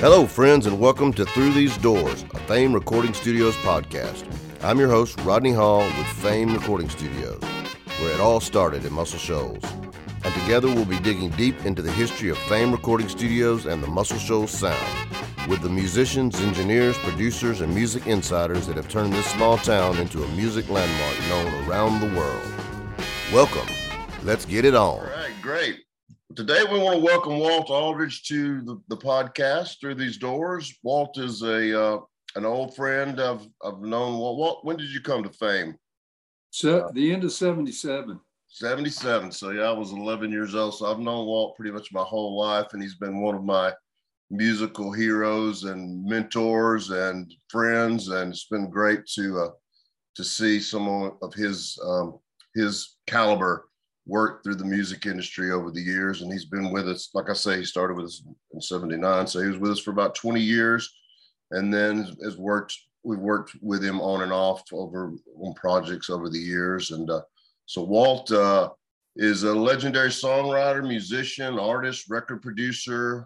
Hello, friends, and welcome to Through These Doors, a Fame Recording Studios podcast. I'm your host, Rodney Hall with Fame Recording Studios, where it all started in Muscle Shoals. And together we'll be digging deep into the history of Fame Recording Studios and the Muscle Shoals sound, with the musicians, engineers, producers, and music insiders that have turned this small town into a music landmark known around the world. Welcome. Let's get it on. All right, great. Today we want to welcome Walt Aldridge to the podcast, Through These Doors. Walt is an old friend. I've known Walt. When did you come to Fame? So the end of 77. 77. So yeah, I was 11 years old. So I've known Walt pretty much my whole life, and he's been one of my musical heroes and mentors and friends. And it's been great to see someone of his caliber worked through the music industry over the years. And he's been with us, like I say, he started with us in 79. So he was with us for about 20 years. And then we've worked with him on and off on projects over the years. And so Walt is a legendary songwriter, musician, artist, record producer.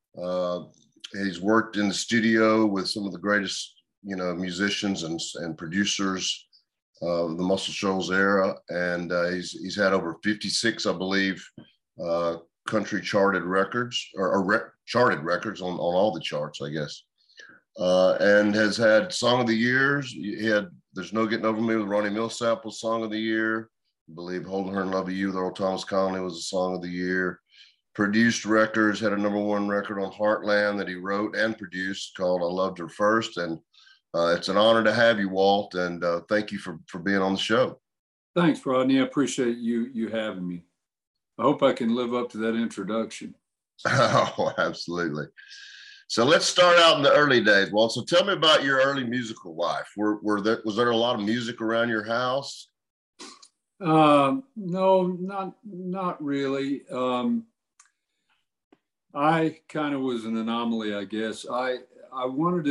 He's worked in the studio with some of the greatest, musicians and producers of the Muscle Shoals era, and he's had over 56, I believe, country charted records or charted records on all the charts, I guess, and has had Song of the Years. He had "There's No Getting Over Me" with Ronnie Milsap was Song of the Year. I believe "Holding Her in Love of You" with Earl Thomas Conley was a Song of the Year. Produced records, had a #1 record on Heartland that he wrote and produced called "I Loved Her First." And it's an honor to have you, Walt, and thank you for being on the show. Thanks, Rodney. I appreciate you having me. I hope I can live up to that introduction. Oh, absolutely. So let's start out in the early days, Walt. So tell me about your early musical life. Was there a lot of music around your house? No, not really. I kind of was an anomaly, I guess. I wanted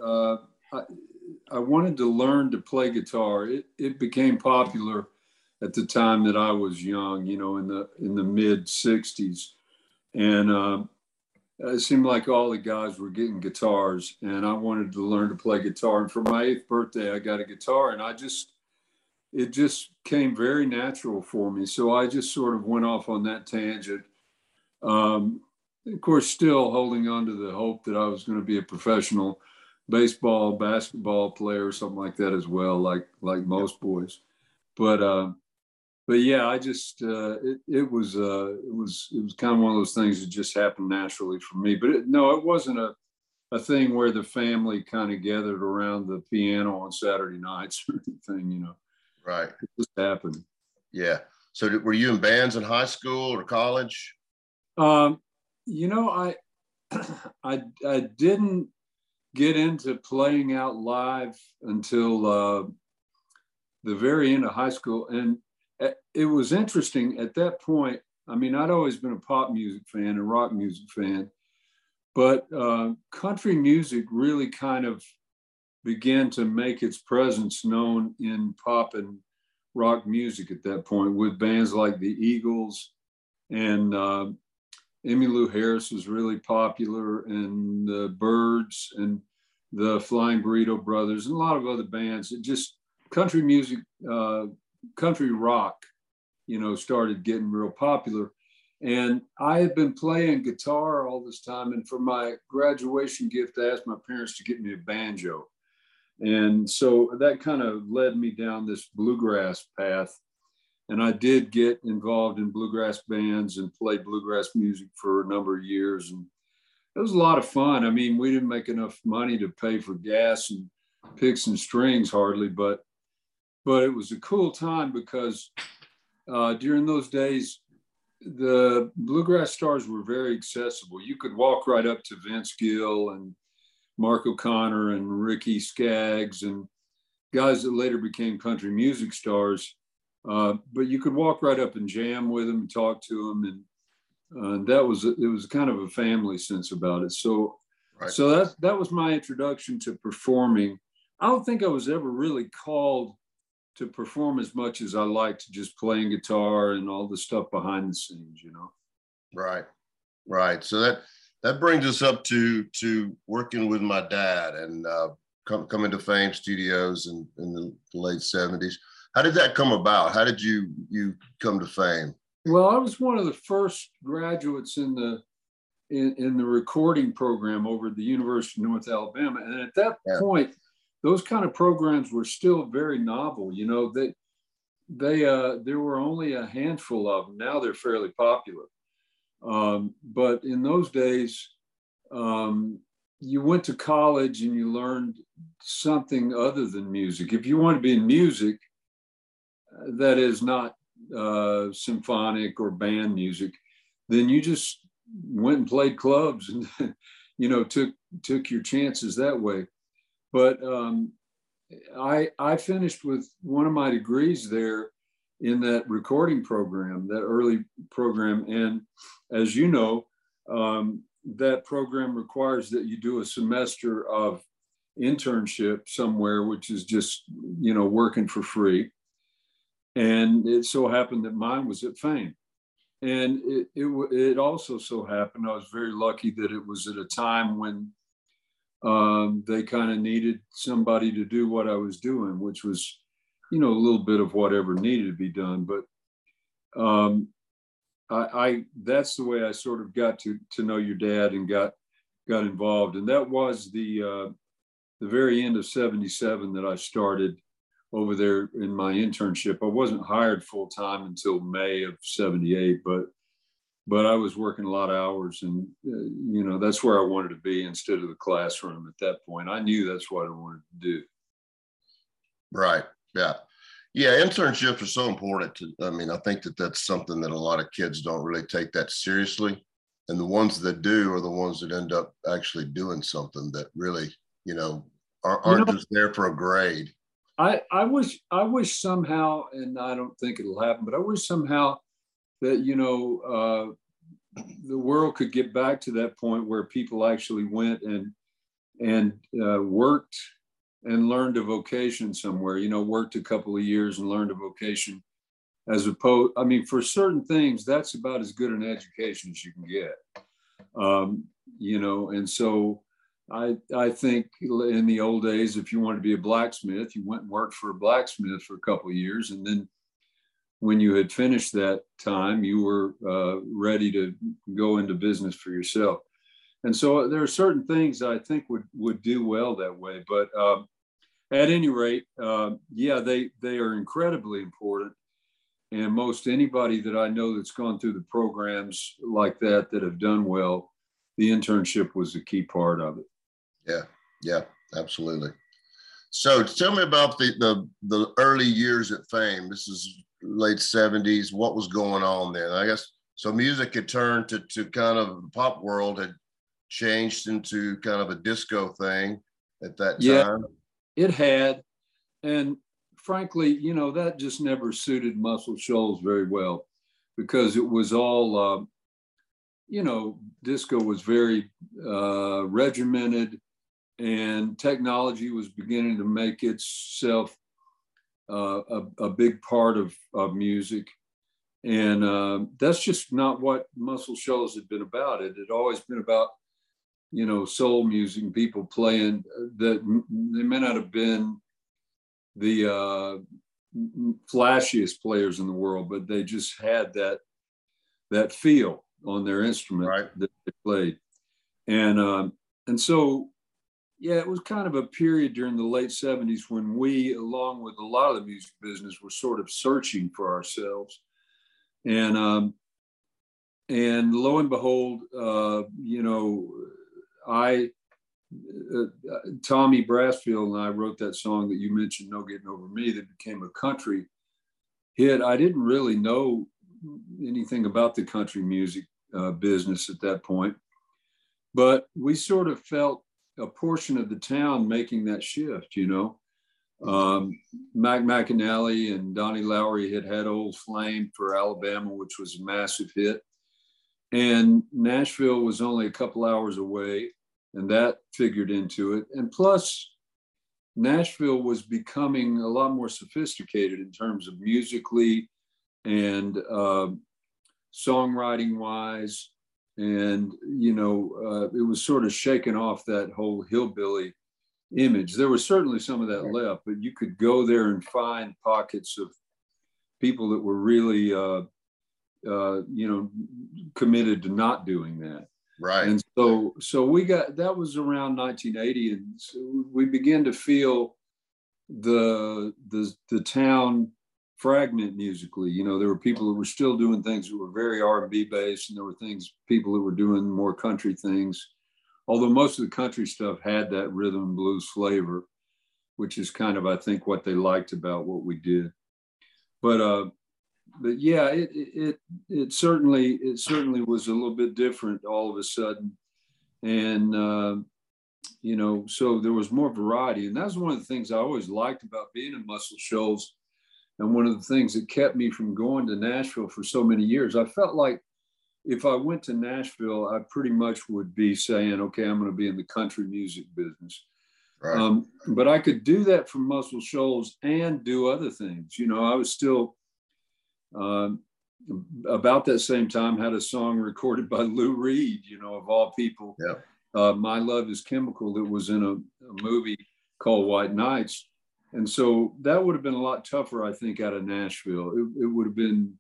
to learn to play guitar. It became popular at the time that I was young, in the mid 60s. And it seemed like all the guys were getting guitars, and I wanted to learn to play guitar. And for my 8th birthday, I got a guitar, and it just came very natural for me. So I just sort of went off on that tangent. Of course, still holding on to the hope that I was going to be a professional baseball, basketball player, or something like that as well, like most boys. But yeah, I just it was kind of one of those things that just happened naturally for me. But it wasn't a thing where the family kind of gathered around the piano on Saturday nights or anything, Right. It just happened. Yeah. So were you in bands in high school or college? I didn't get into playing out live until the very end of high school. And it was interesting at that point. I mean, I'd always been a pop music fan and rock music fan, but country music really kind of began to make its presence known in pop and rock music at that point, with bands like the Eagles, and Emmylou Harris was really popular, and the Byrds and the Flying Burrito Brothers and a lot of other bands. It just country music, country rock, started getting real popular. And I had been playing guitar all this time. And for my graduation gift, I asked my parents to get me a banjo. And so that kind of led me down this bluegrass path. And I did get involved in bluegrass bands and played bluegrass music for a number of years. And it was a lot of fun. I mean, we didn't make enough money to pay for gas and picks and strings hardly, but it was a cool time because during those days, the bluegrass stars were very accessible. You could walk right up to Vince Gill and Mark O'Connor and Ricky Skaggs and guys that later became country music stars. But you could walk right up and jam with them and talk to them. And it was kind of a family sense about it. So, right. So that was my introduction to performing. I don't think I was ever really called to perform as much as I liked just playing guitar and all the stuff behind the scenes, Right. So That brings us up to working with my dad and coming to Fame Studios in the late 70s. How did that come about? How did you come to Fame? Well, I was one of the first graduates in the recording program over at the University of North Alabama. And at that point, those kind of programs were still very novel. You know, there were only a handful of them. Now they're fairly popular. But in those days, you went to college and you learned something other than music. If you want to be in music, that is not symphonic or band music, then you just went and played clubs and, you know, took your chances that way. But I finished with one of my degrees there in that recording program, that early program. And as you know, that program requires that you do a semester of internship somewhere, which is just, you know, working for free. And it so happened that mine was at Fame. And it also so happened, I was very lucky that it was at a time when they kind of needed somebody to do what I was doing, which was, you know, a little bit of whatever needed to be done. But that's the way I sort of got to know your dad and got involved. And that was the very end of 77 that I started over there in my internship. I wasn't hired full time until May of 78, but I was working a lot of hours, and you know, that's where I wanted to be instead of the classroom at that point. I knew that's what I wanted to do. Right. Yeah. Yeah. Internships are so important I think that's something that a lot of kids don't really take that seriously. And the ones that do are the ones that end up actually doing something that really, you know, aren't just there for a grade. I wish somehow, and I don't think it'll happen, but I wish somehow that, you know, the world could get back to that point where people actually went and worked and learned a vocation somewhere, you know, worked a couple of years and learned a vocation, as opposed, I mean, for certain things, that's about as good an education as you can get, you know. And so I think in the old days, if you wanted to be a blacksmith, you went and worked for a blacksmith for a couple of years. And then when you had finished that time, you were ready to go into business for yourself. And so there are certain things I think would do well that way. But at any rate, yeah, they are incredibly important. And most anybody that I know that's gone through the programs like that have done well, the internship was a key part of it. Yeah, absolutely. So tell me about the early years at Fame. This is late 70s. What was going on then? I guess so music had turned to kind of the pop world had changed into kind of a disco thing at that time. Yeah, it had. And frankly, you know, that just never suited Muscle Shoals very well, because it was all, you know, disco was very regimented, and technology was beginning to make itself a big part of music. And that's just not what Muscle Shoals had been about. It had always been about, you know, soul music and people playing that they may not have been the flashiest players in the world, but they just had that feel on their instrument, right, that they played. And so, yeah, it was kind of a period during the late 70s when we, along with a lot of the music business, were sort of searching for ourselves. And lo and behold, you know, Tommy Brassfield and I wrote that song that you mentioned, No Getting Over Me, that became a country hit. I didn't really know anything about the country music business at that point, but we sort of felt a portion of the town making that shift, you know. Mac McAnally and Donnie Lowry had Old Flame for Alabama, which was a massive hit. And Nashville was only a couple hours away, and that figured into it. And plus, Nashville was becoming a lot more sophisticated in terms of musically and songwriting wise. And, it was sort of shaking off that whole hillbilly image. There was certainly some of that left, but you could go there and find pockets of people that were really, committed to not doing that. Right. And so that was around 1980, and so we began to feel the town fragment musically. There were people that were still doing things that were very R&B based, and there were people that were doing more country things. Although most of the country stuff had that rhythm and blues flavor, which is kind of, I think, what they liked about what we did. But yeah, it certainly was a little bit different all of a sudden, and so there was more variety, and that was one of the things I always liked about being in Muscle Shoals, and one of the things that kept me from going to Nashville for so many years. I felt like if I went to Nashville, I pretty much would be saying, okay, I'm going to be in the country music business. Right. But I could do that from Muscle Shoals and do other things. I was still, about that same time, had a song recorded by Lou Reed, of all people. Yeah. My Love is Chemical, that was in a movie called White Nights. And so that would have been a lot tougher, I think, out of Nashville. It would have been,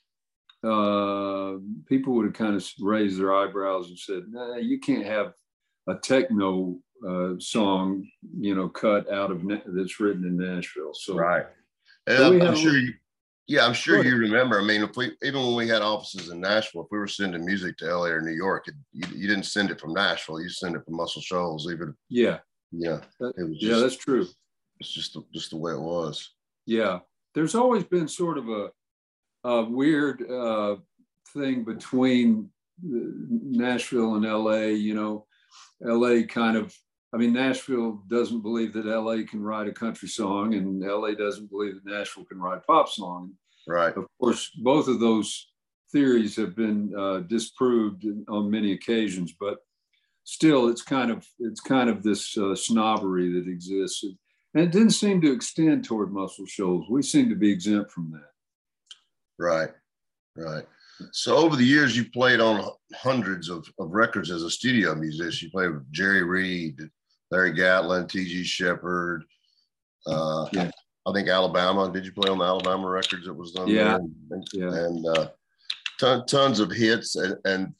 people would have kind of raised their eyebrows and said, nah, you can't have a techno song, cut out of that's written in Nashville. So right. And so I'm sure you remember. I mean, even when we had offices in Nashville, if we were sending music to LA or New York, you didn't send it from Nashville. You send it from Muscle Shoals. Even yeah, it was yeah, that's true. It's just the way it was. Yeah, there's always been sort of a weird thing between Nashville and LA. LA kind of, Nashville doesn't believe that LA can write a country song, and LA doesn't believe that Nashville can write a pop song. Right. Of course, both of those theories have been disproved on many occasions, but still, it's kind of this snobbery that exists, and it didn't seem to extend toward Muscle Shoals. We seem to be exempt from that. Right. So over the years, you played on hundreds of records as a studio musician. You played with Jerry Reed, Larry Gatlin, T.G. Shepherd. Yeah. I think Alabama. Did you play on the Alabama records that was done? Yeah. There? And tons of hits. And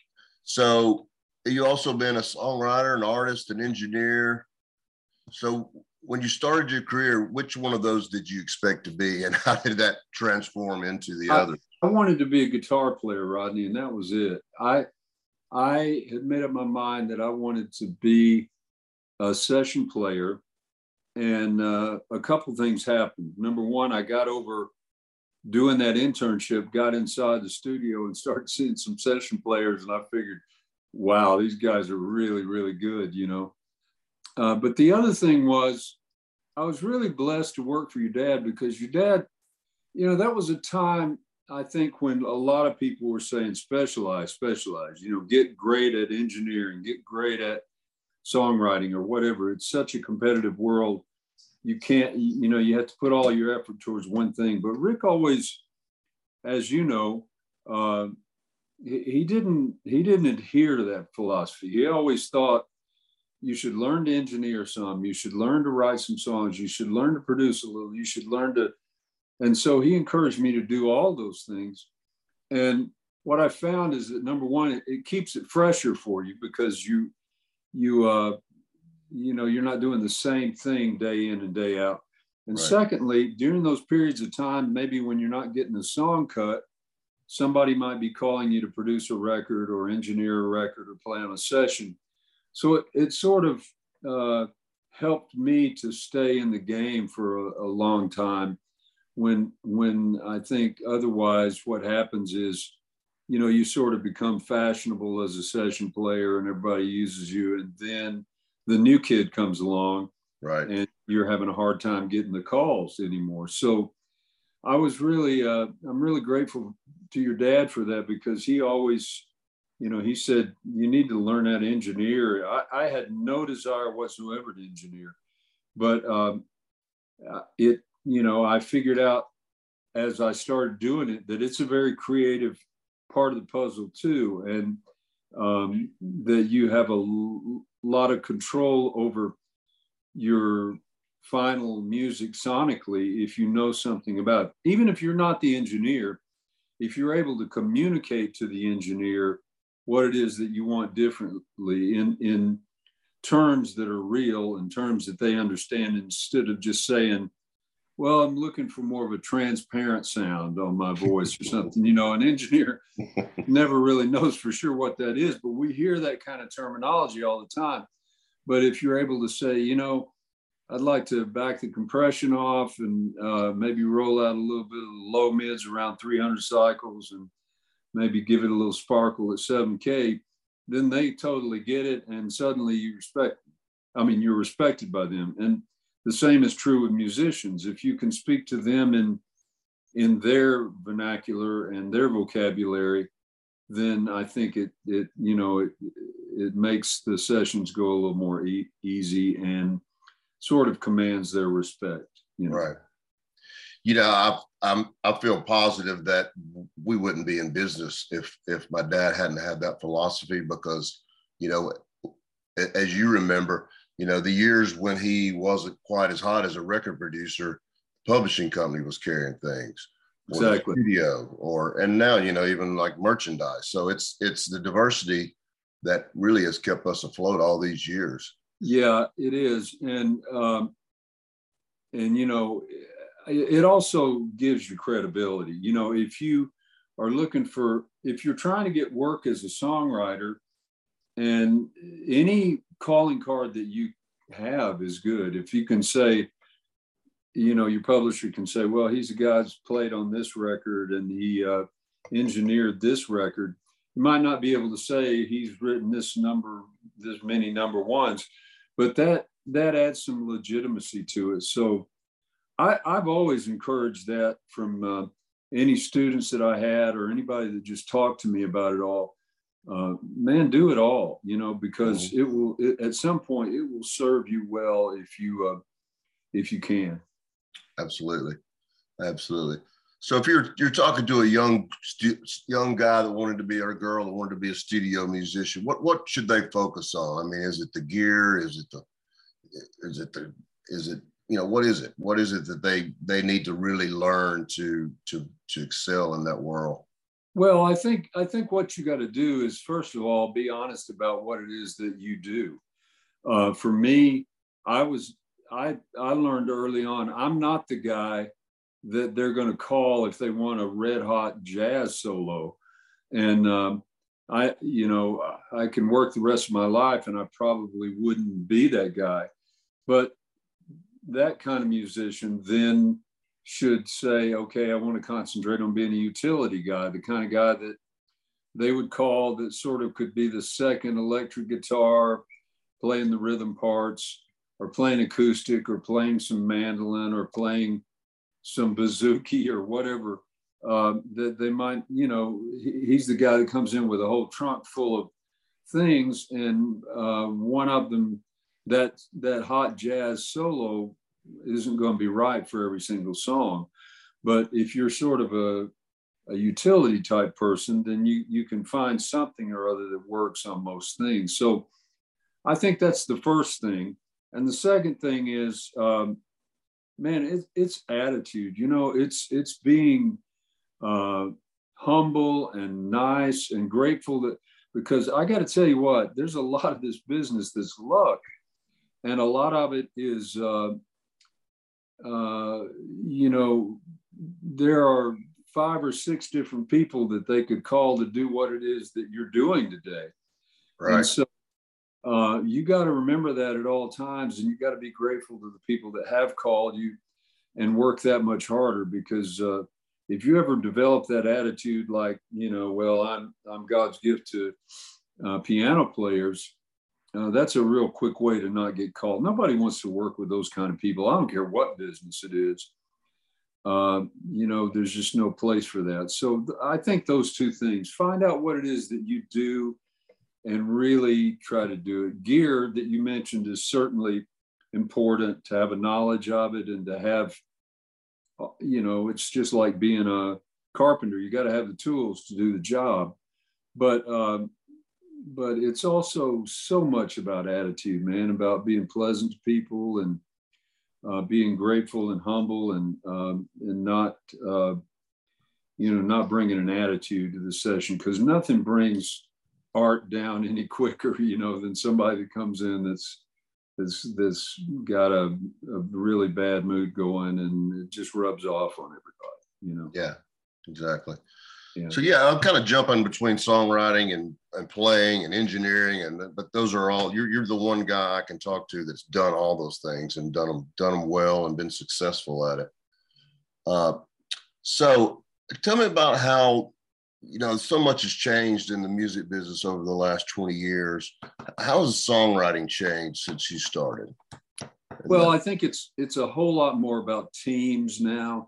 so you also been a songwriter, an artist, an engineer. So when you started your career, which one of those did you expect to be, and how did that transform into the other? I wanted to be a guitar player, Rodney, and that was it. I had made up my mind that I wanted to be a session player, and a couple things happened. Number one, I got over doing that internship, got inside the studio and started seeing some session players, and I figured, wow, these guys are really, really good, But the other thing was, I was really blessed to work for your dad, because your dad, that was a time, I think, when a lot of people were saying specialize, get great at engineering, get great at songwriting or whatever. It's such a competitive world. You can't, you have to put all your effort towards one thing. But Rick always, as you know, he didn't adhere to that philosophy. He always thought you should learn to engineer some, you should learn to write some songs, you should learn to produce a little, you should learn to. And so he encouraged me to do all those things. And what I found is that, number one, it keeps it fresher for you, because you're not doing the same thing day in and day out. And right. Secondly, during those periods of time, maybe when you're not getting a song cut, somebody might be calling you to produce a record or engineer a record or play on a session. So it sort of helped me to stay in the game for a long time. When I think otherwise, what happens is, you sort of become fashionable as a session player and everybody uses you. And then the new kid comes along, right, and you're having a hard time getting the calls anymore. So I was really, I'm really grateful to your dad for that, because he always, he said, you need to learn how to engineer. I had no desire whatsoever to engineer, but I figured out as I started doing it that it's a very creative part of the puzzle too. And that you have a lot of control over your final music sonically if you know something about it. Even if you're not the engineer, if you're able to communicate to the engineer what it is that you want differently in terms that are real, in terms that they understand, instead of just saying, well, I'm looking for more of a transparent sound on my voice or something. You know, an engineer never really knows for sure what that is, but we hear that kind of terminology all the time. But if you're able to say, you know, I'd like to back the compression off and maybe roll out a little bit of low mids around 300 cycles and maybe give it a little sparkle at 7K, then they totally get it. And suddenly you're respected by them. And the same is true with musicians. If you can speak to them in their vernacular and their vocabulary, then I think it makes the sessions go a little more easy and sort of commands their respect. You know? Right. You know, I feel positive that we wouldn't be in business if my dad hadn't had that philosophy, because, you know, as you remember, you know, the years when he wasn't quite as hot as a record producer, publishing company was carrying things. Exactly. Studio and now, you know, even like merchandise. So it's the diversity that really has kept us afloat all these years. Yeah, it is. And you know, it also gives you credibility. You know, if you're trying to get work as a songwriter, and any calling card that you have is good. If you can say, you know, your publisher can say, well, he's a guy who's played on this record and he engineered this record. You might not be able to say he's written this many number ones, but that adds some legitimacy to it. So I've always encouraged that from any students that I had or anybody that just talked to me about it all. Man, do it all, you know, because at some point it will serve you well if you can. Absolutely. So if you're talking to a young guy that wanted to be, or a girl that wanted to be a studio musician, what should they focus on? I mean, is it the gear? Is it you know, what is it? What is it that they need to really learn to excel in that world? Well, I think what you got to do is, first of all, be honest about what it is that you do. For me, I learned early on, I'm not the guy that they're going to call if they want a red hot jazz solo. And I can work the rest of my life and I probably wouldn't be that guy. But that kind of musician then should say, okay, I want to concentrate on being a utility guy, the kind of guy that they would call that sort of could be the second electric guitar, playing the rhythm parts, or playing acoustic, or playing some mandolin, or playing some bouzouki or whatever, that they might, you know, he's the guy that comes in with a whole trunk full of things. And one of them, that hot jazz solo isn't going to be right for every single song. But if you're sort of a utility type person, then you can find something or other that works on most things. So I think that's the first thing. And the second thing is, man, it's attitude. You know, it's being humble and nice and grateful that, because I got to tell you what, there's a lot of this business that's luck, and a lot of it is, you know, there are 5 or 6 different people that they could call to do what it is that you're doing today. Right. And so you got to remember that at all times, and you got to be grateful to the people that have called you and work that much harder, because if you ever develop that attitude, like, you know, well, I'm God's gift to piano players, that's a real quick way to not get called. Nobody wants to work with those kind of people. I don't care what business it is. You know, there's just no place for that. So I think those two things: find out what it is that you do and really try to do it. Gear that you mentioned is certainly important, to have a knowledge of it, and to have, you know, it's just like being a carpenter. You got to have the tools to do the job. But but it's also so much about attitude, man, about being pleasant to people and being grateful and humble and not, not bringing an attitude to the session, because nothing brings art down any quicker, than somebody that comes in that's got a really bad mood going, and it just rubs off on everybody, Yeah, exactly. Yeah. So yeah, I'm kind of jumping between songwriting and playing and engineering, but those are all, you're the one guy I can talk to that's done all those things and done them well and been successful at it. So tell me about how, so much has changed in the music business over the last 20 years. How has songwriting changed since you started? Well, I think it's a whole lot more about teams now.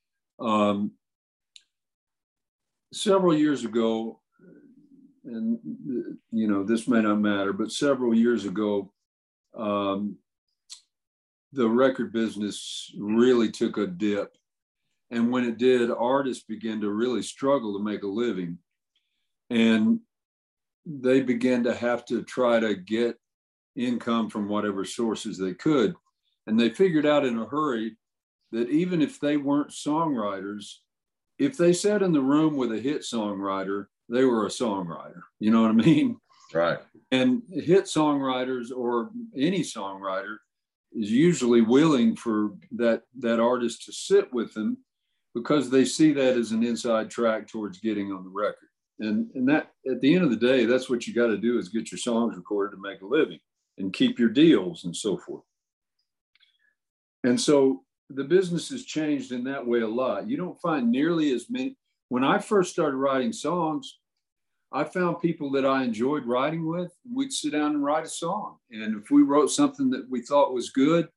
Several years ago, and this may not matter, but several years ago, the record business really took a dip. And when it did, artists began to really struggle to make a living. And they began to have to try to get income from whatever sources they could. And they figured out in a hurry that even if they weren't songwriters, if they sat in the room with a hit songwriter, they were a songwriter. You know what I mean? Right. And hit songwriters, or any songwriter, is usually willing for that artist to sit with them, because they see that as an inside track towards getting on the record. And that, at the end of the day, that's what you got to do, is get your songs recorded to make a living and keep your deals and so forth. And so the business has changed in that way a lot. You don't find nearly as many. When I first started writing songs, I found people that I enjoyed writing with. We'd sit down and write a song. And if we wrote something that we thought was good,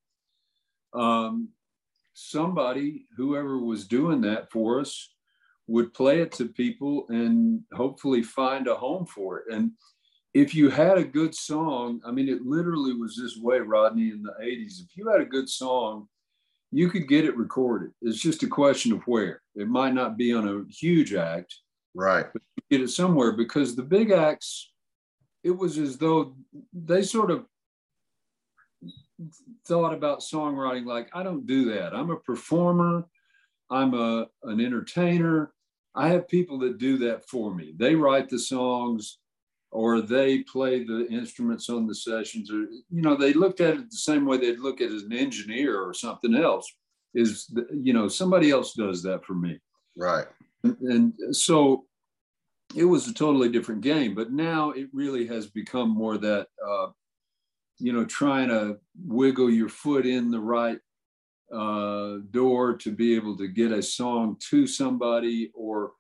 somebody, whoever was doing that for us, would play it to people and hopefully find a home for it. And if you had a good song, I mean, it literally was this way, Rodney, in the 80s. If you had a good song, you could get it recorded. It's just a question of where. It might not be on a huge act, right? But you get it somewhere, because the big acts, it was as though they sort of thought about songwriting like, I don't do that. I'm a performer. I'm an entertainer. I have people that do that for me. They write the songs, or they play the instruments on the sessions, or, they looked at it the same way they'd look at it as an engineer or something else, is, somebody else does that for me. Right. And so it was a totally different game, but now it really has become more that, trying to wiggle your foot in the right door to be able to get a song to somebody, or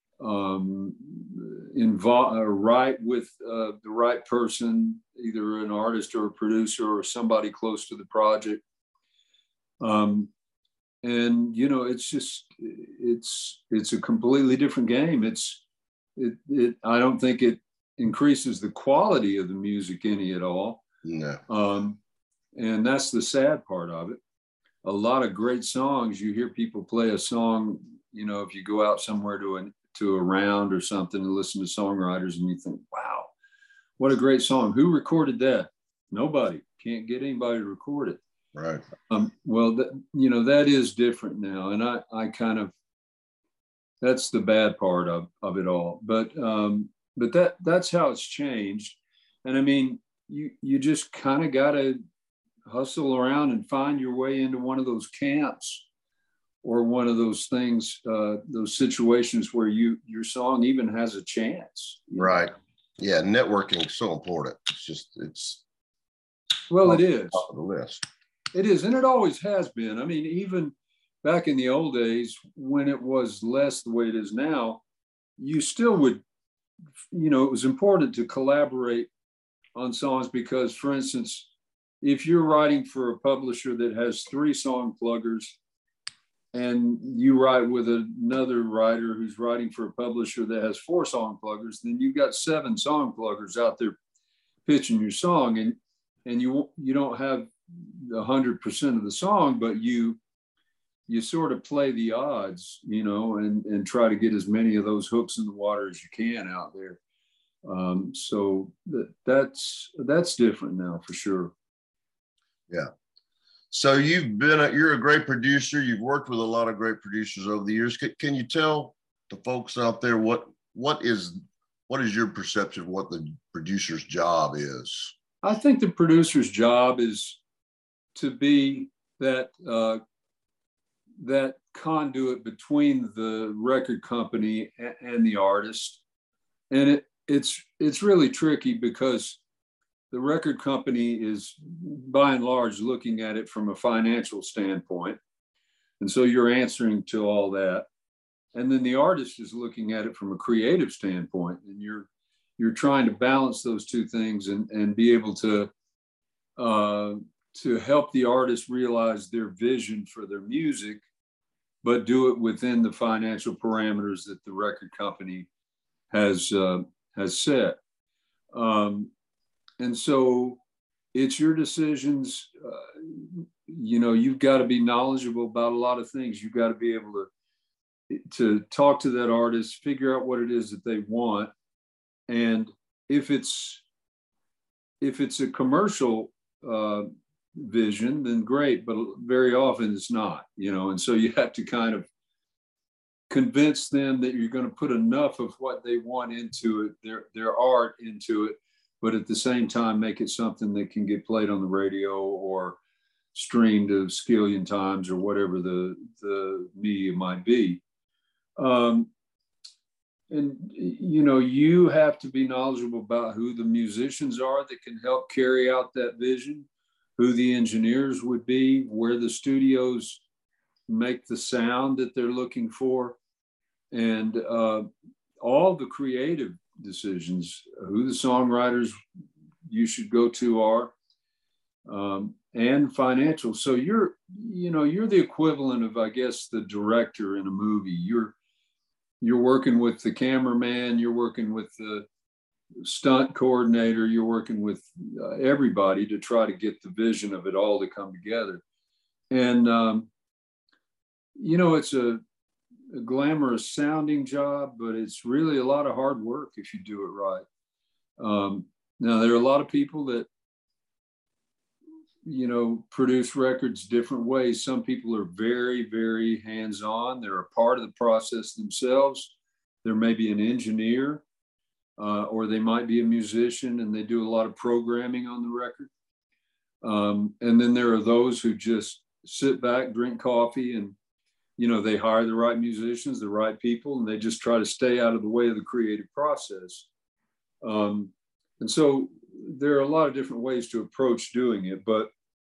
write with the right person, either an artist or a producer or somebody close to the project. And it's just, it's a completely different game. I don't think it increases the quality of the music any at all. No. And that's the sad part of it. A lot of great songs, you hear people play a song, if you go out somewhere to a round or something and listen to songwriters, and you think, wow, what a great song. Who recorded that? Nobody. Can't get anybody to record it. Right. Well, that is different now. And I kind of, that's the bad part of it all. But that's how it's changed. And I mean, you just kind of got to hustle around and find your way into one of those camps, or one of those things, those situations where your song even has a chance. Right. Yeah. Networking is so important. It's well, it is top of the list. It is. And it always has been. I mean, even back in the old days, when it was less the way it is now, you still would, it was important to collaborate on songs, because, for instance, if you're writing for a publisher that has 3 song pluggers, and you write with another writer who's writing for a publisher that has 4 song pluggers, then you've got 7 song pluggers out there pitching your song, and you don't have 100% of the song, but you sort of play the odds, and try to get as many of those hooks in the water as you can out there. So that's different now for sure. Yeah. So you're a great producer. You've worked with a lot of great producers over the years. Can you tell the folks out there what is your perception of what the producer's job is? I think the producer's job is to be that that conduit between the record company and the artist, and it's really tricky because the record company is by and large looking at it from a financial standpoint, and so you're answering to all that, and then the artist is looking at it from a creative standpoint, and you're trying to balance those two things and be able to help the artist realize their vision for their music, but do it within the financial parameters that the record company has set. And so it's your decisions. You've got to be knowledgeable about a lot of things. You've got to be able to talk to that artist, figure out what it is that they want. And if it's a commercial vision, then great, but very often it's not, and so you have to kind of convince them that you're going to put enough of what they want into it, their art into it, but at the same time make it something that can get played on the radio or streamed a skillion times or whatever the media might be. And you have to be knowledgeable about who the musicians are that can help carry out that vision, who the engineers would be, where the studios make the sound that they're looking for, and all the creative decisions, who the songwriters you should go to are, and financial. So you're the equivalent of, I guess, the director in a movie. You're working with the cameraman, you're working with the stunt coordinator, you're working with everybody to try to get the vision of it all to come together. And, it's a glamorous sounding job, but it's really a lot of hard work if you do it right. Now, there are a lot of people that, produce records different ways. Some people are very, very hands-on. They're a part of the process themselves. There may be an engineer, or they might be a musician, and they do a lot of programming on the record. And then there are those who just sit back, drink coffee, and, they hire the right musicians, the right people, and they just try to stay out of the way of the creative process. And so there are a lot of different ways to approach doing it, but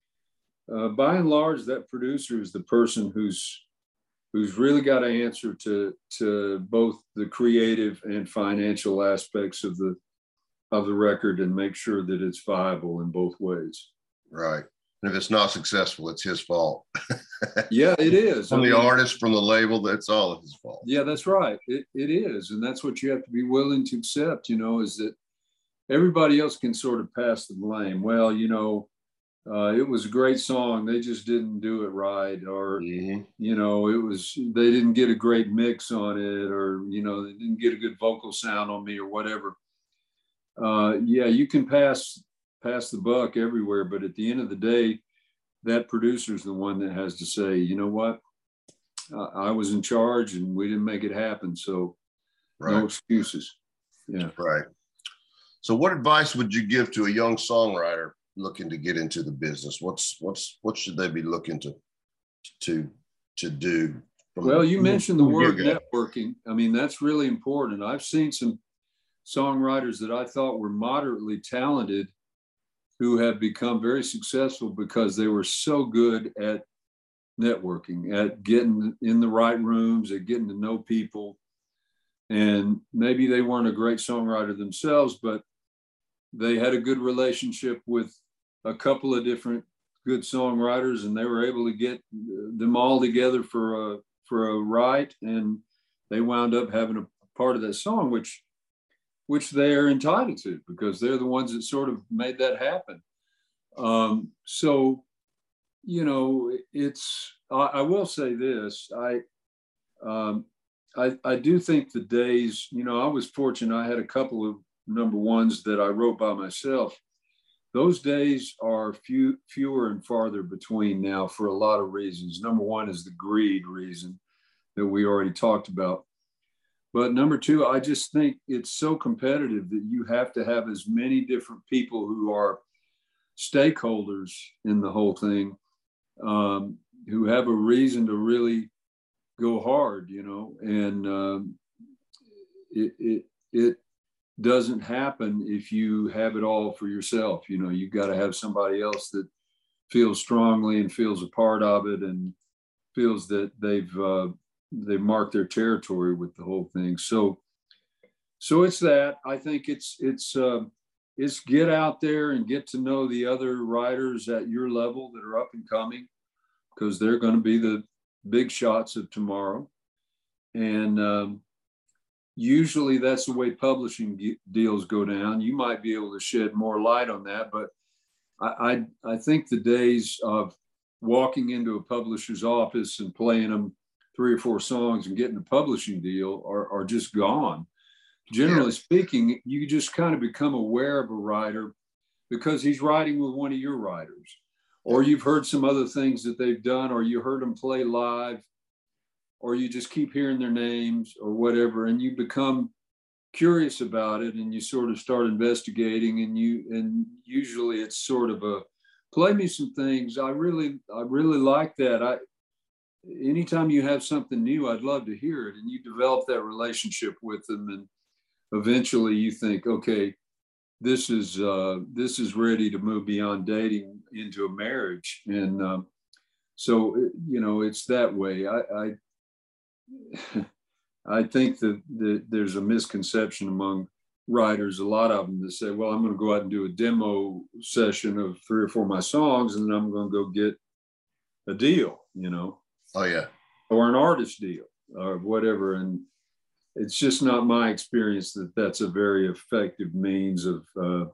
by and large, that producer is the person who's really got to answer to both the creative and financial aspects of the record and make sure that it's viable in both ways. Right. And if it's not successful, it's his fault. Yeah, it is. From the artist, from the label, that's all his fault. Yeah, that's right. It is. And that's what you have to be willing to accept, is that everybody else can sort of pass the blame. Well, it was a great song. They just didn't do it right. Or, they didn't get a great mix on it, or, they didn't get a good vocal sound on me or whatever. Yeah, you can pass the buck everywhere, but at the end of the day, that producer is the one that has to say, you know what, I was in charge and we didn't make it happen. So right. No excuses. Yeah. Right. So what advice would you give to a young songwriter looking to get into the business? What should they be looking to do? Well, you mentioned the word networking. I mean, that's really important. I've seen some songwriters that I thought were moderately talented who have become very successful because they were so good at networking, at getting in the right rooms, at getting to know people. And maybe they weren't a great songwriter themselves, but they had a good relationship with a couple of different good songwriters, and they were able to get them all together for a write, and they wound up having a part of that song, which they're entitled to because they're the ones that sort of made that happen. So, I will say this, I do think the days, I was fortunate. I had a couple of number ones that I wrote by myself. Those days are fewer and farther between now for a lot of reasons. Number one is the greed reason that we already talked about. But number two, I just think it's so competitive that you have to have as many different people who are stakeholders in the whole thing, who have a reason to really go hard, you know, and it doesn't happen if you have it all for yourself. You know, you've got to have somebody else that feels strongly and feels a part of it and feels that they've marked their territory with the whole thing. So it's that. I think it's get out there and get to know the other writers at your level that are up and coming, because they're going to be the big shots of tomorrow. And usually that's the way publishing deals go down. You might be able to shed more light on that, but I think the days of walking into a publisher's office and playing them 3 or 4 songs and getting a publishing deal are just gone. Generally speaking, you just kind of become aware of a writer because he's writing with one of your writers, or you've heard some other things that they've done, or you heard them play live, or you just keep hearing their names or whatever, and you become curious about it and you sort of start investigating, and usually it's sort of a play me some things. I really like that. Anytime you have something new, I'd love to hear it, and you develop that relationship with them, and eventually you think, okay, this is ready to move beyond dating into a marriage. And so, you know, it's that way. I think that there's a misconception among writers, a lot of them, that say, well, I'm going to go out and do a demo session of 3 or 4 of my songs, and then I'm going to go get a deal, you know. Oh, yeah. Or an artist deal or whatever. And it's just not my experience that that's a very effective means of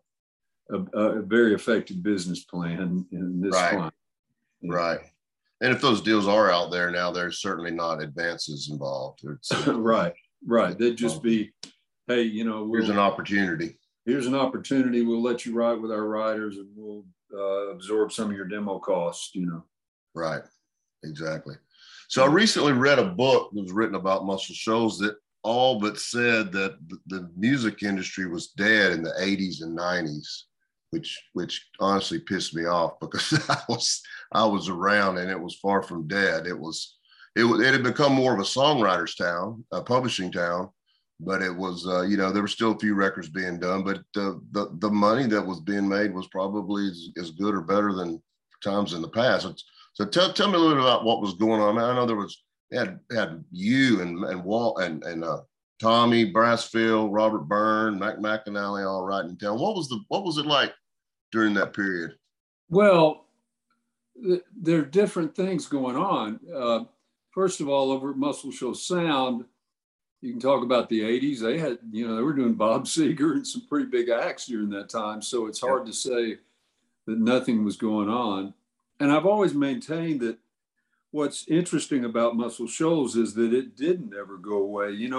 a very effective business plan in this climate. Yeah. Right. And if those deals are out there now, there's certainly not advances involved. Right. They'd just be, hey, you know, here's an opportunity. Here's an opportunity. We'll let you write with our writers, and we'll absorb some of your demo costs, you know. Right. Exactly. So I recently read a book that was written about Muscle Shoals that all but said that the music industry was dead in the 80s and 90s, which honestly pissed me off, because I was around and it was far from dead. It had become more of a songwriter's town, a publishing town, but it was, you know, there were still a few records being done, but the money that was being made was probably as good or better than times in the past. So tell me a little bit about what was going on. I know there was had you and Walt and Tommy Brassfield, Robert Byrne, Mac McAnally all writing down. What was it like during that period? Well, there are different things going on. First of all, over at Muscle Shoals Sound, you can talk about the 80s. They had, you know, they were doing Bob Seger and some pretty big acts during that time. So it's hard to say that nothing was going on. And I've always maintained that what's interesting about Muscle Shoals is that it didn't ever go away. You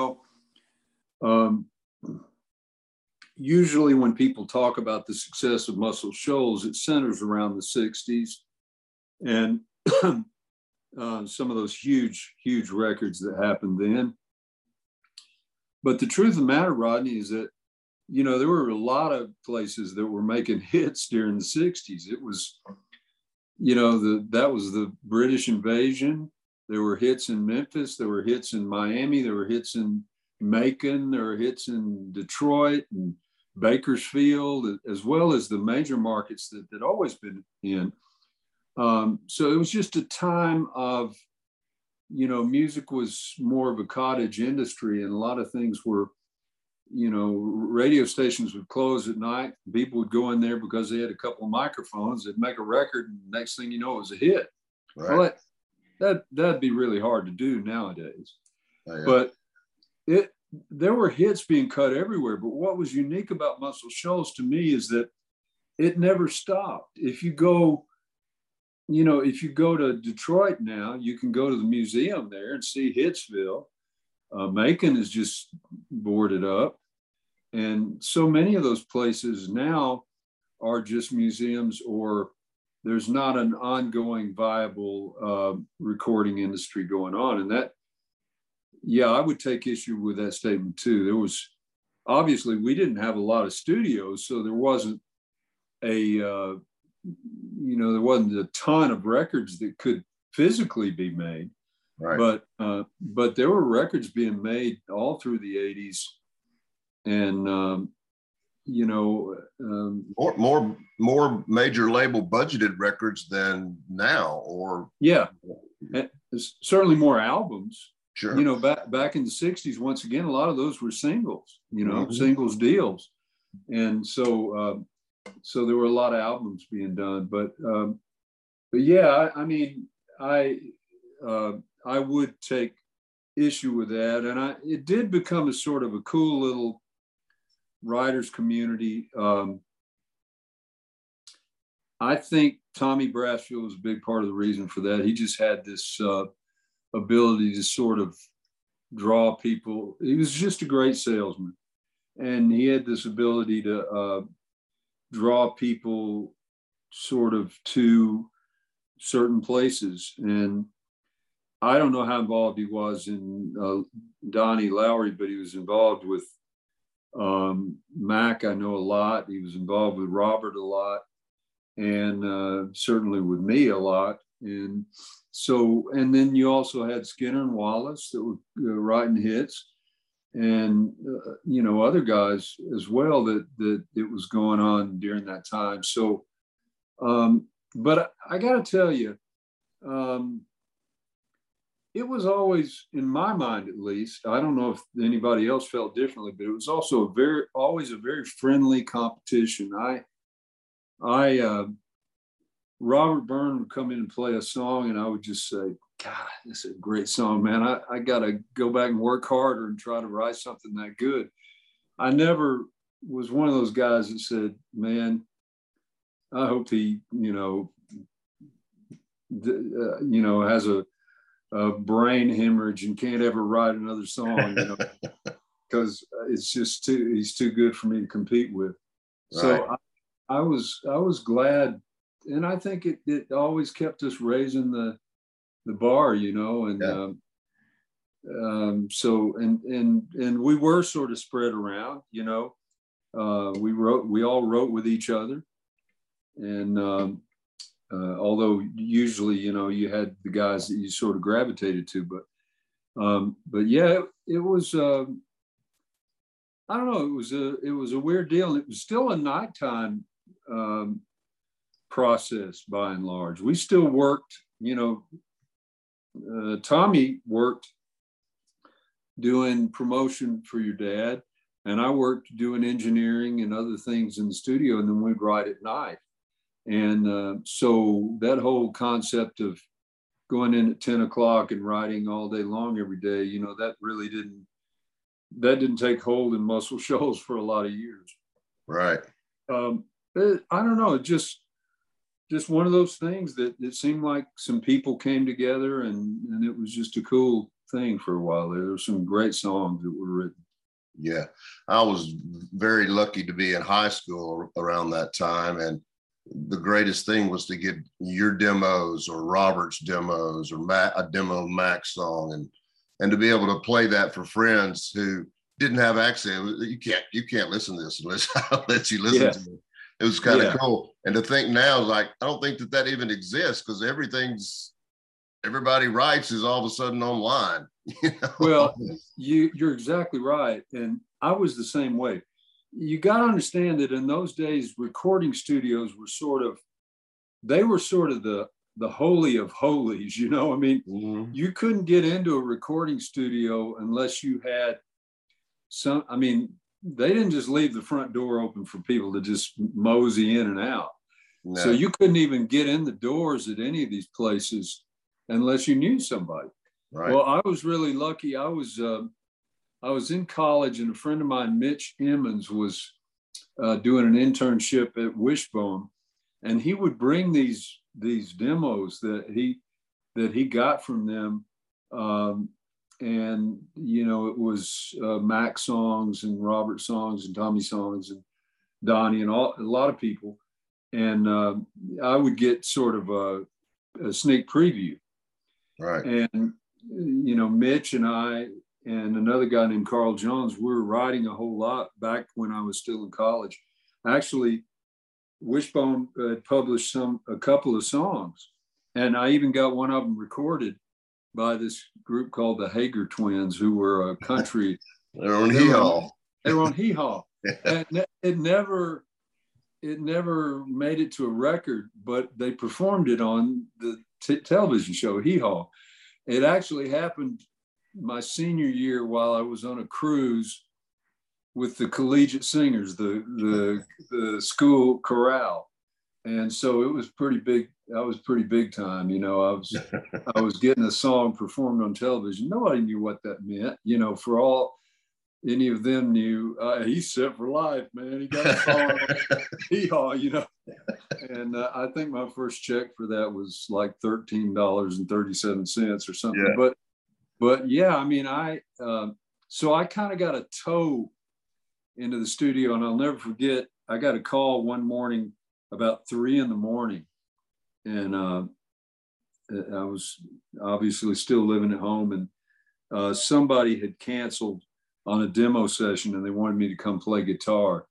know, usually when people talk about the success of Muscle Shoals, it centers around the 60s and some of those huge records that happened then. But the truth of the matter, Rodney, is that, you know, there were a lot of places that were making hits during the 60s. It was, you know, that was the British invasion. There were hits in Memphis. There were hits in Miami. There were hits in Macon. There were hits in Detroit and Bakersfield, as well as the major markets that always been in. So it was just a time of, you know, music was more of a cottage industry, and a lot of things were, you know, radio stations would close at night. People would go in there because they had a couple of microphones. They'd make a record, and next thing you know, it was a hit. Right. Well, that'd be really hard to do nowadays. Oh, yeah. But there were hits being cut everywhere. But what was unique about Muscle Shoals to me is that it never stopped. If you go to Detroit now, you can go to the museum there and see Hitsville. Macon is just boarded up. And so many of those places now are just museums, or there's not an ongoing viable recording industry going on. And that, yeah, I would take issue with that statement too. There was, obviously we didn't have a lot of studios, so there wasn't there wasn't a ton of records that could physically be made. Right. But there were records being made all through the 80s. And, more major label budgeted records than now, or yeah, certainly more albums. Sure. Back in the 60s, once again, a lot of those were singles, Mm-hmm. singles deals. And so there were a lot of albums being done, but yeah, I would take issue with that. And it did become a sort of a cool little writers community. I think Tommy Brasfield was a big part of the reason for that. He just had this ability to sort of draw people. He was just a great salesman, and he had this ability to draw people sort of to certain places. And I don't know how involved he was in Donnie Lowry, but he was involved with Mac, I know a lot. He was involved with Robert a lot, and certainly with me a lot. And so, and then you also had Skinner and Wallace that were writing hits, and other guys as well that it was going on during that time. So, but I got to tell you, it was always, in my mind at least, I don't know if anybody else felt differently, but it was also always a very friendly competition. Robert Byrne would come in and play a song, and I would just say, God, this is a great song, man. I got to go back and work harder and try to write something that good. I never was one of those guys that said, man, I hope he, has a brain hemorrhage and can't ever write another song, because it's just he's too good for me to compete with. Right. So I was glad, and I think it always kept us raising the bar, and yeah. So we were sort of spread around, we all wrote with each other, and although usually, you had the guys that you sort of gravitated to, but yeah, it was, I don't know, it was a weird deal. It was still a nighttime process by and large. We still worked, Tommy worked doing promotion for your dad, and I worked doing engineering and other things in the studio, and then we'd write at night. And so that whole concept of going in at 10 o'clock and writing all day long every day, that really didn't take hold in Muscle Shoals for a lot of years. Right. I don't know, just one of those things that it seemed like some people came together, and it was just a cool thing for a while. There were some great songs that were written. Yeah, I was very lucky to be in high school around that time, and the greatest thing was to get your demos or Robert's demos or a demo Mac song, and to be able to play that for friends who didn't have access. You can't listen to this unless I'll let you listen to it. It was kind of cool. And to think now, like, I don't think that even exists, because everybody writes is all of a sudden online. Well, you're exactly right. And I was the same way. You got to understand that in those days, recording studios were sort of the holy of holies, Mm-hmm. You couldn't get into a recording studio unless you had they didn't just leave the front door open for people to just mosey in and out. No. So you couldn't even get in the doors at any of these places unless you knew somebody. Right. Well, I was really lucky. I was in college, and a friend of mine, Mitch Emmons, was doing an internship at Wishbone, and he would bring these demos that he got from them and it was Mac songs and Robert songs and Tommy songs and Donnie and a lot of people, and I would get sort of a sneak preview, right? And Mitch and I and another guy named Carl Jones, we were writing a whole lot back when I was still in college. Actually, Wishbone had published a couple of songs, and I even got one of them recorded by this group called the Hager Twins, who were a country. They're on Hee Haw. They were on Hee Haw. And it never made it to a record, but they performed it on the television show Hee Haw. It actually happened my senior year while I was on a cruise with the collegiate singers, the school chorale. And so it was pretty big. I was pretty big time. I was getting a song performed on television. Nobody knew what that meant. For all any of them knew, he's set for life, man. He got a song on Hee Haw, And I think my first check for that was like $13.37 or something. Yeah. But yeah, I mean, so I kind of got a toe into the studio, and I'll never forget. I got a call one morning about 3 a.m, and I was obviously still living at home, and somebody had canceled on a demo session, and they wanted me to come play guitar.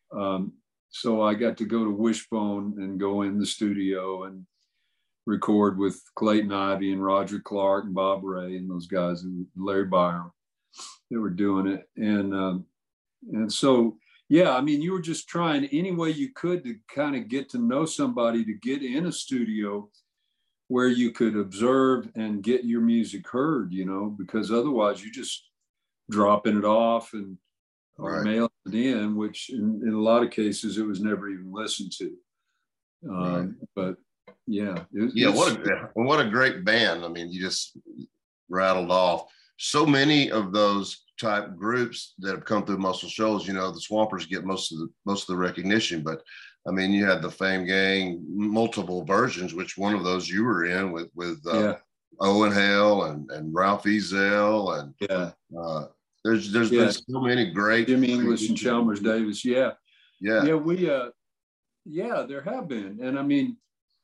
So I got to go to Wishbone and go in the studio and record with Clayton Ivey and Roger Clark and Bob Ray and those guys, and Larry Byram. They were doing it, and so. Yeah, I mean, you were just trying any way you could to kind of get to know somebody, to get in a studio where you could observe and get your music heard, because otherwise you just dropping it off and or mailing it in, which in a lot of cases it was never even listened to. Right. But yeah. What a great band. I mean, you just rattled off so many of those type groups that have come through Muscle Shoals. The Swampers get most of the recognition, but I mean, you had the Fame Gang, multiple versions, which one of those you were in with Owen Hale and Ralph Ezel, and there's been so many great Jimmy English and Chalmers Davis. Yeah, there have been, and I mean,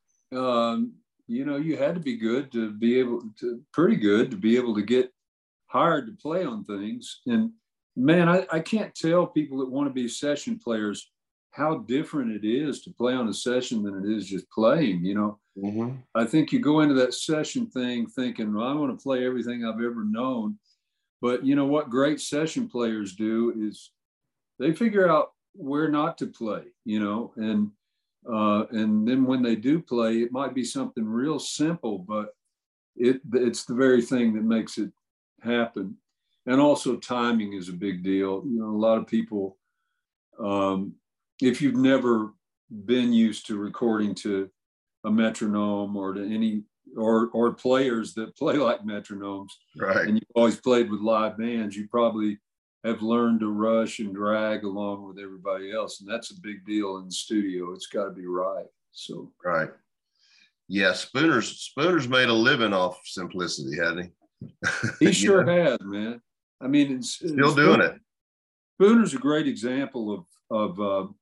you had to be good to be able to get hired to play on things. And man, I can't tell people that want to be session players how different it is to play on a session than it is just playing. Mm-hmm. I think you go into that session thing thinking, well, I want to play everything I've ever known. But what great session players do is they figure out where not to play, and then when they do play, it might be something real simple, but it's the very thing that makes it happen. And also timing is a big deal. A lot of people, if you've never been used to recording to a metronome or to any or players that play like metronomes, right, and you've always played with live bands, you probably have learned to rush and drag along with everybody else, and that's a big deal in the studio. It's got to be right. So right, yeah. Spooner's made a living off simplicity, hasn't he? He sure has, man. I mean, still doing it. Spooner's a great example of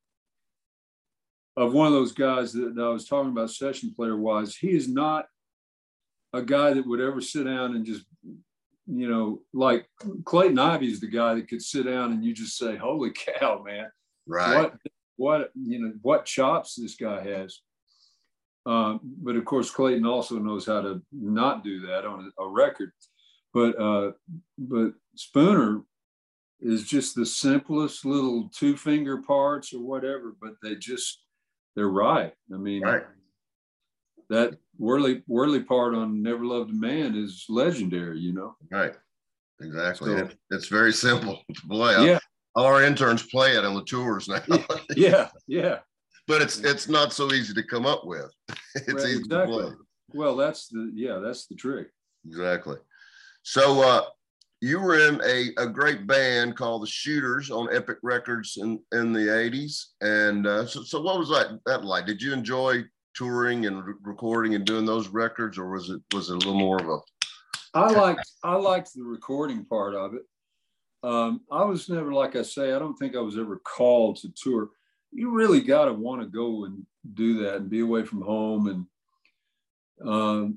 one of those guys that I was talking about session player wise. He is not a guy that would ever sit down and just, like Clayton Ivey is the guy that could sit down and you just say, holy cow, man. Right. What chops this guy has. But of course, Clayton also knows how to not do that on a record. But Spooner is just the simplest little 2-finger parts or whatever, but they're right. I mean, right. That whirly part on Never Loved a Man is legendary, Right. Exactly. So, it's very simple to play. Yeah. All our interns play it on the tours now. Yeah. But it's not so easy to come up with. It's easy to play. Well, that's the trick. Exactly. So you were in a great band called the Shooters on Epic Records in the 80s. And so what was that like? Did you enjoy touring and recording and doing those records, or was it a little more of I liked the recording part of it. I was never, like I say, I don't think I was ever called to tour. You really got to want to go and do that and be away from home and,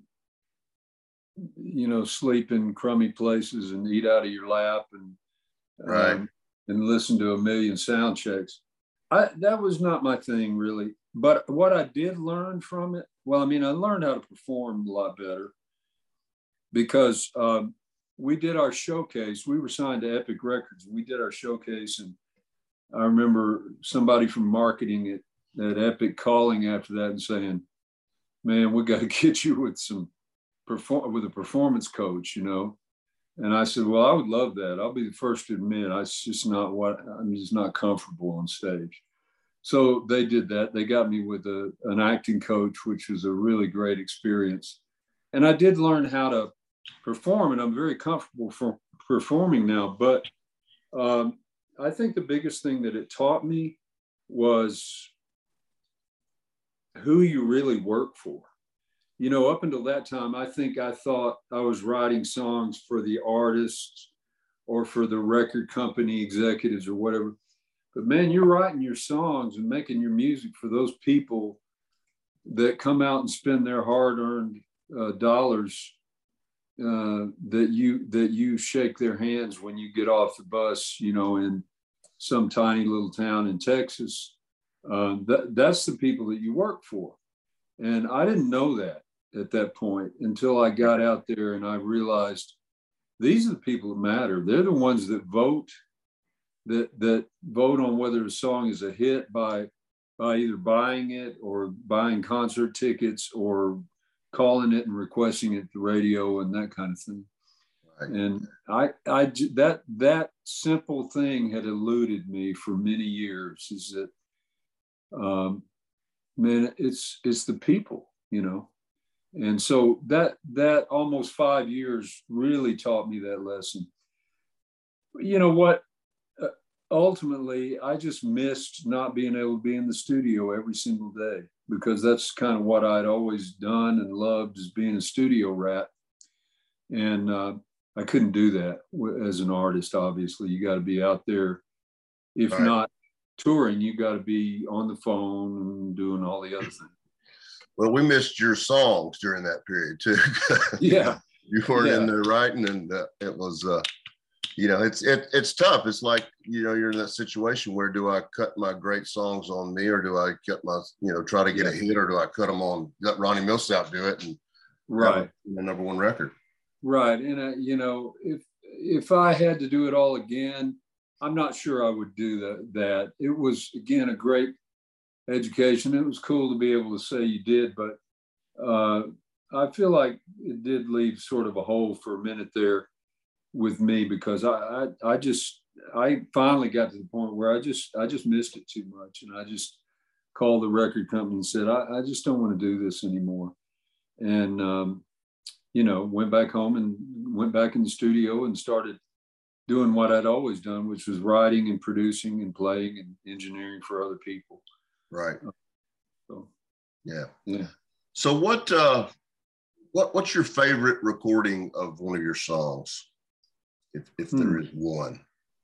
sleep in crummy places and eat out of your lap and listen to a million sound checks. That was not my thing, really. But what I did learn from it, I learned how to perform a lot better because we did our showcase. We were signed to Epic Records. We did our showcase, and I remember somebody from marketing at Epic calling after that and saying, "Man, we got to get you with with a performance coach, And I said, "Well, I would love that. I'll be the first to admit I'm just not comfortable on stage." So they did that. They got me with an acting coach, which was a really great experience. And I did learn how to perform, and I'm very comfortable for performing now. But I think the biggest thing that it taught me was who you really work for. Up until that time, I think I thought I was writing songs for the artists or for the record company executives or whatever. But man, you're writing your songs and making your music for those people that come out and spend their hard-earned dollars that you shake their hands when you get off the bus, in some tiny little town in Texas. That's the people that you work for. And I didn't know that at that point until I got out there and I realized these are the people that matter. They're the ones that vote, that vote on whether a song is a hit by either buying it or buying concert tickets or calling it and requesting it at the radio and that kind of thing. Right. And that simple thing had eluded me for many years, is that, man, it's the people, And so that almost 5 years really taught me that lesson. You know what? Ultimately, I just missed not being able to be in the studio every single day, because that's kind of what I'd always done and loved, is being a studio rat. And I couldn't do that as an artist. Obviously, you got to be out there. If right. Not touring, you got to be on the phone and doing all the other things. Well, we missed your songs during that period too. Yeah. You weren't in there writing, and it was, it's tough. It's like, you're in that situation where, do I cut my great songs on me, or do I cut my, try to get a hit, or do I cut them on, let Ronnie Milsap do it and right, the number one record? Right. And, if I had to do it all again, I'm not sure I would do that. It was, again, a great education. It was cool to be able to say you did, but I feel like it did leave sort of a hole for a minute there with me, because I finally got to the point where I just missed it too much, and I just called the record company and said, I just don't want to do this anymore, and went back home and went back in the studio and started doing what I'd always done, which was writing and producing and playing and engineering for other people. Right. Yeah. So what's your favorite recording of one of your songs, if there is one?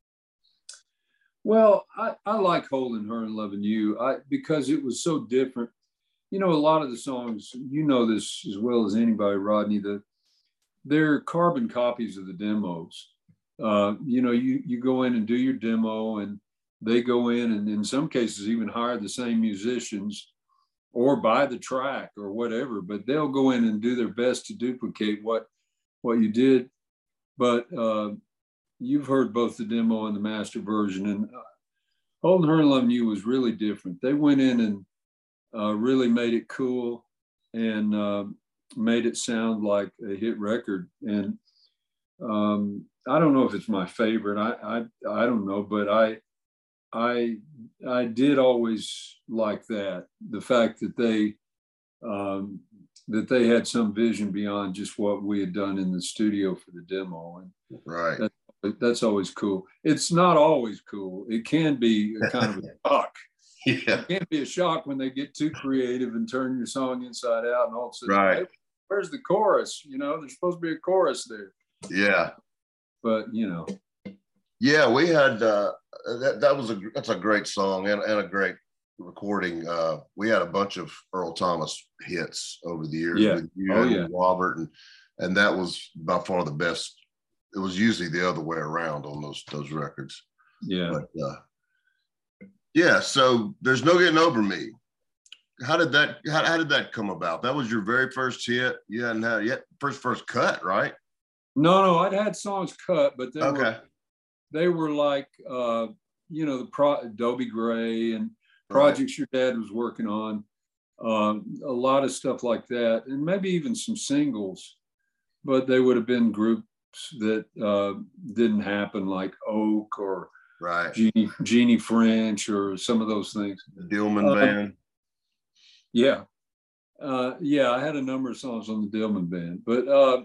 Well, I like Holding Her and Loving You, because it was so different. A lot of the songs, this as well as anybody, Rodney, they're carbon copies of the demos. You go in and do your demo, and they go in and in some cases even hire the same musicians or buy the track or whatever, but they'll go in and do their best to duplicate what you did. But you've heard both the demo and the master version, and Holding Her and Loving You was really different. They went in and really made it cool and made it sound like a hit record. And I don't know if it's my favorite. I don't know, but I did always like that, the fact that they had some vision beyond just what we had done in the studio for the demo. And right. That's always cool. It's not always cool. It can be a kind of a shock. Yeah. It can be a shock when they get too creative and turn your song inside out, and all of a sudden, right. where's the chorus? You know, there's supposed to be a chorus there. Yeah. But, you know. Yeah, we had that's a great song and a great recording. We had a bunch of Earl Thomas hits over the years with you and Robert, and that was by far the best. It was usually the other way around on those records. Yeah. But so There's No Getting Over Me. How did that come about? That was your very first hit. You hadn't had yet first cut, right? No, I'd had songs cut, but they were like you know, the Dobie Gray and projects your dad was working on, a lot of stuff like that, and maybe even some singles, but they would have been groups that didn't happen, like Oak or Jeannie French or some of those things. The Dillman Band. Yeah. I had a number of songs on the Dillman Band, but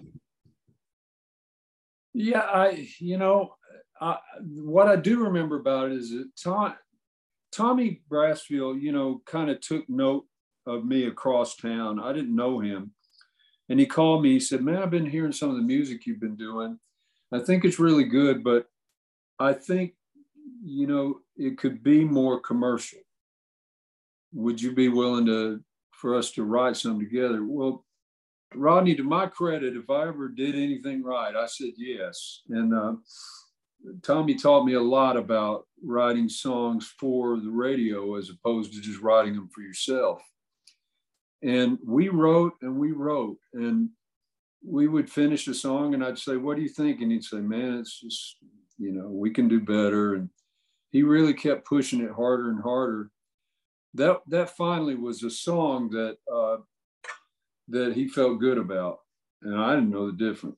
what I do remember about it is that Tommy Brassfield, you know, kind of took note of me across town. I didn't know him. And he called me, he said, man, I've been hearing some of the music you've been doing. I think it's really good, but I think, you know, it could be more commercial. Would you be willing for us to write some together? Well, Rodney, to my credit, if I ever did anything right, I said yes. And Tommy taught me a lot about writing songs for the radio as opposed to just writing them for yourself. And we wrote, and we would finish a song and I'd say, what do you think? And he'd say, man, it's just, you know, we can do better. And he really kept pushing it harder and harder. That finally was a song that he felt good about. And I didn't know the difference.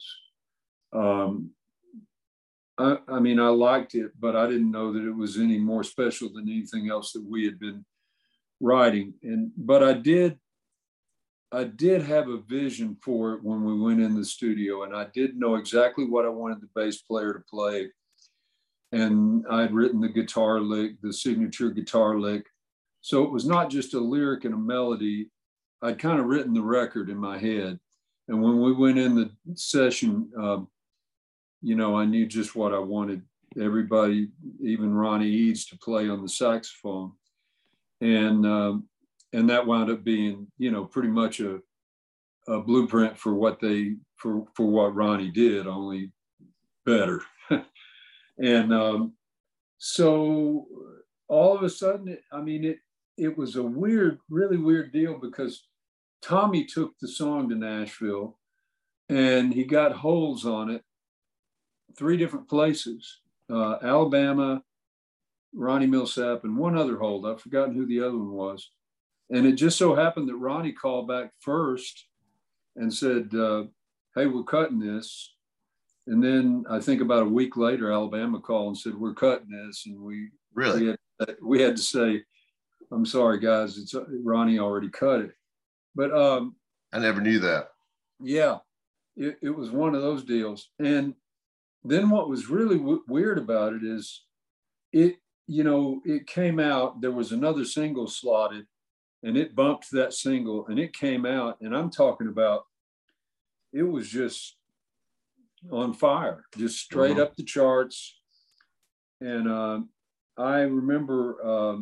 I mean, I liked it, but I didn't know that it was any more special than anything else that we had been writing. But I did have a vision for it when we went in the studio, and I did know exactly what I wanted the bass player to play. And I'd written the guitar lick, the signature guitar lick. So it was not just a lyric and a melody. I'd kind of written the record in my head. And when we went in the session, you know, I knew just what I wanted everybody, even Ronnie Eads, to play on the saxophone. And that wound up being, you know, pretty much a blueprint for what what Ronnie did, only better. And so all of a sudden, it was a really weird deal, because Tommy took the song to Nashville and he got holds on it 3 different places, Alabama, Ronnie Millsap, and one other hold. I've forgotten who the other one was. And it just so happened that Ronnie called back first and said, hey, we're cutting this. And then I think about a week later, Alabama called and said, we're cutting this. And we had to say, I'm sorry, guys, Ronnie already cut it. But I never knew that. Yeah, it was one of those deals. And then what was really weird about it is it came out, there was another single slotted, and it bumped that single, and it came out, and I'm talking about, it was just on fire, just straight up the charts. And I remember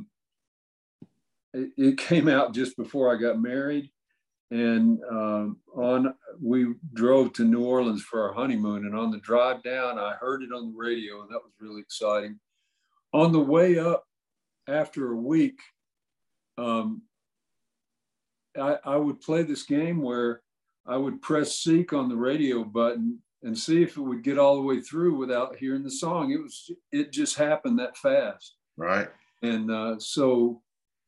it came out just before I got married, and we drove to New Orleans for our honeymoon, and on the drive down, I heard it on the radio, and that was really exciting. On the way up, after a week, I would play this game where I would press seek on the radio button and see if it would get all the way through without hearing the song. It just happened that fast. Right. And so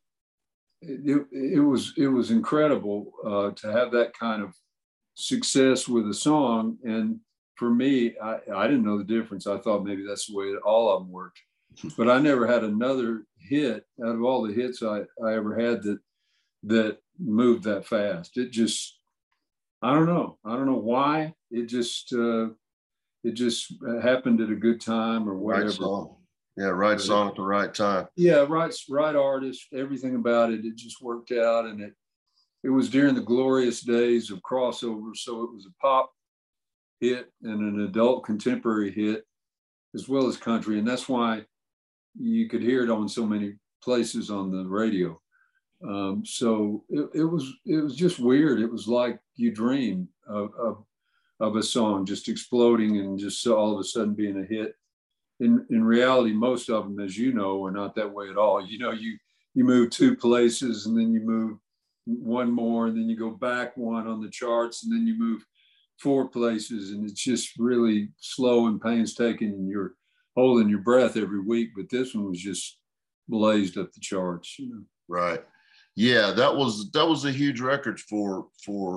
it was incredible to have that kind of success with a song. And for me, I didn't know the difference. I thought maybe that's the way all of them worked. But I never had another hit out of all the hits I ever had that moved that fast. It just, I don't know why. It just happened at a good time or whatever. Right song. Yeah, right song at the right time. Yeah, right artist, everything about it. It just worked out, and it was during the glorious days of crossover. So it was a pop hit and an adult contemporary hit, as well as country. And that's why you could hear it on so many places on the radio. So it was just weird. It was like you dream of a song just exploding and just all of a sudden being a hit. In reality, most of them, as you know, are not that way at all. You know, you move 2 places and then you move 1 more, and then you go back 1 on the charts, and then you move 4 places, and it's just really slow and painstaking, and you're holding your breath every week. But this one was just blazed up the charts, you know. Right. Yeah, that was a huge record for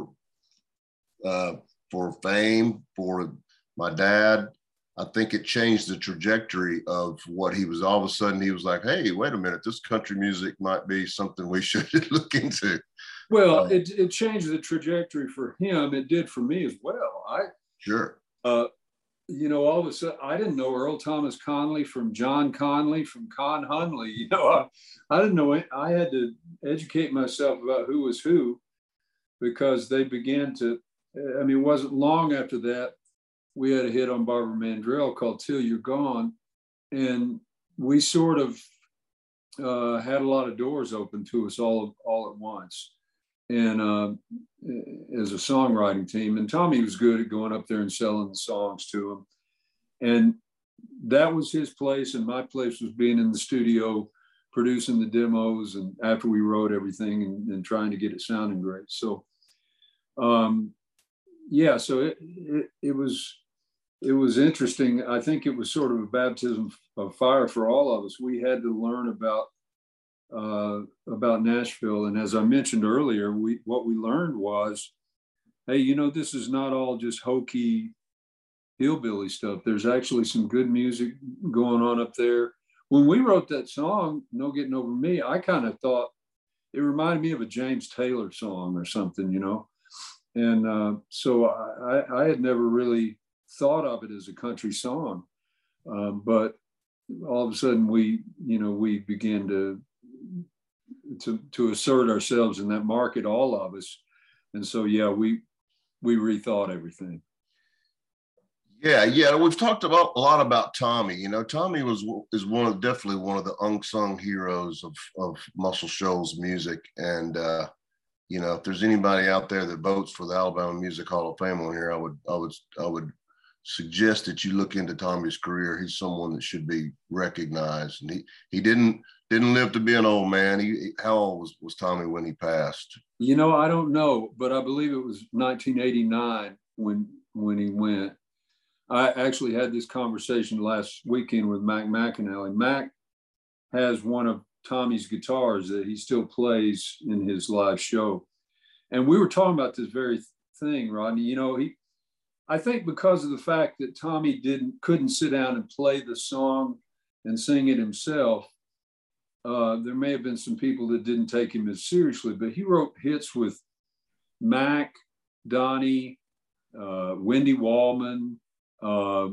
Fame, for my dad. I think it changed the trajectory of what he was. All of a sudden, he was like, "Hey, wait a minute! This country music might be something we should look into." Well, it changed the trajectory for him. It did for me as well. Sure. You know, all of a sudden, I didn't know Earl Thomas Conley from John Conley from Con Hunley. You know, I didn't know it. I had to educate myself about who was who, because they began to. I mean, it wasn't long after that we had a hit on Barbara Mandrell called "Till You're Gone," and we sort of had a lot of doors open to us all at once. And as a songwriting team, and Tommy was good at going up there and selling the songs to him. And that was his place, and my place was being in the studio, producing the demos, and after we wrote everything and trying to get it sounding great. So, yeah, so it was interesting. I think it was sort of a baptism of fire for all of us. We had to learn about Nashville. And as I mentioned earlier, what we learned was, hey, you know, this is not all just hokey hillbilly stuff. There's actually some good music going on up there. When we wrote that song, "No Getting Over Me," I kind of thought it reminded me of a James Taylor song or something, you know. And so I had never really thought of it as a country song. But all of a sudden we began to assert ourselves in that market, all of us. And so, yeah, we rethought everything. Yeah. We've talked a lot about Tommy. You know, Tommy is definitely one of the unsung heroes of Muscle Shoals music. And, you know, if there's anybody out there that votes for the Alabama Music Hall of Fame on here, I would suggest that you look into Tommy's career. He's someone that should be recognized. And he didn't live to be an old man. How old was Tommy when he passed? You know, I don't know, but I believe it was 1989 when he went. I actually had this conversation last weekend with Mac McAnally. Mac has one of Tommy's guitars that he still plays in his live show. And we were talking about this very thing, Rodney. You know, I think because of the fact that Tommy couldn't sit down and play the song and sing it himself, there may have been some people that didn't take him as seriously, but he wrote hits with Mac, Donnie, Wendy Wallman, a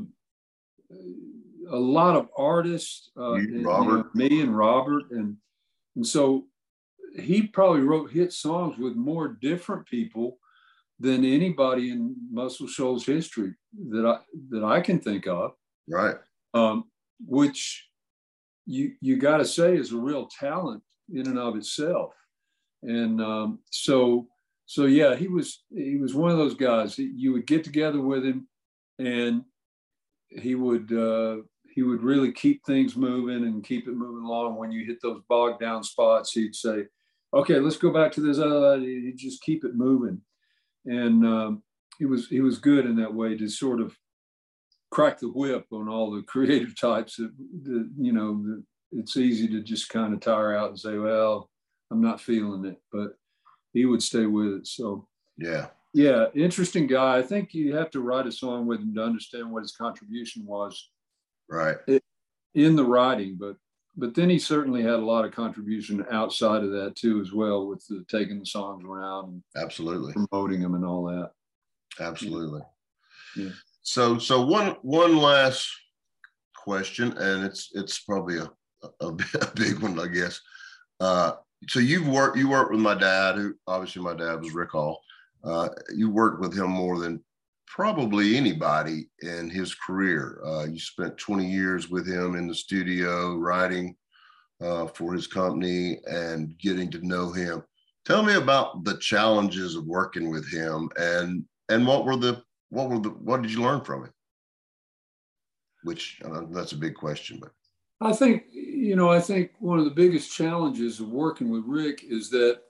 lot of artists, me and Robert. And so he probably wrote hit songs with more different people than anybody in Muscle Shoals history that I can think of. Right. Which you got to say is a real talent in and of itself. And so yeah, he was one of those guys. You would get together with him, and he would really keep things moving and keep it moving along. When you hit those bogged down spots, he'd say, "Okay, let's go back to this." He'd just keep it moving. And he was good in that way to sort of crack the whip on all the creative types that you know, it's easy to just kind of tire out and say, "Well, I'm not feeling it," but he would stay with it. So yeah, interesting guy. I think you have to write a song with him to understand what his contribution was, right, in the writing. But then he certainly had a lot of contribution outside of that too, as well, with taking the songs around and absolutely promoting them and all that. Absolutely. Yeah. So one last question, and it's probably a big one, I guess. So you worked with my dad, who obviously my dad was Rick Hall. You worked with him more than probably anybody in his career. You spent 20 years with him in the studio writing for his company and getting to know him. Tell me about the challenges of working with him, and what did you learn from him? Which that's a big question, but I think one of the biggest challenges of working with Rick is that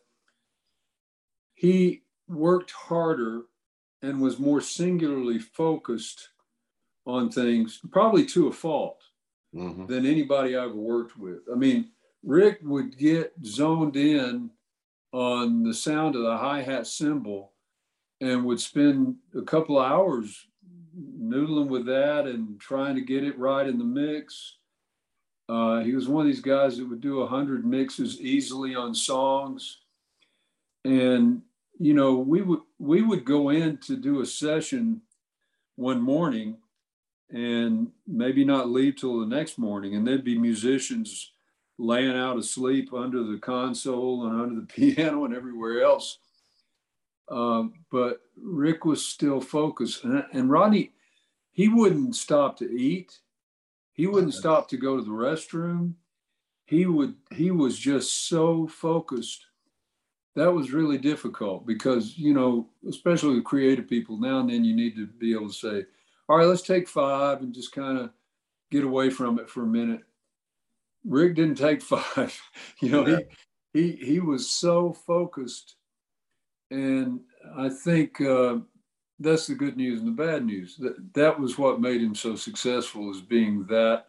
he worked harder and was more singularly focused on things, probably to a fault, than anybody I ever worked with. I mean, Rick would get zoned in on the sound of the hi-hat cymbal and would spend a couple of hours noodling with that and trying to get it right in the mix. He was one of these guys that would do 100 mixes easily on songs. And, you know, we would go in to do a session one morning and maybe not leave till the next morning. And there'd be musicians laying out asleep under the console and under the piano and everywhere else. But Rick was still focused. And Rodney, he wouldn't stop to eat. He wouldn't stop to go to the restroom. He was just so focused. That was really difficult because, you know, especially with creative people, now and then you need to be able to say, all right, let's take 5 and just kind of get away from it for a minute. Rick didn't take 5. You know, he was so focused. And I think that's the good news and the bad news. That was what made him so successful, is being that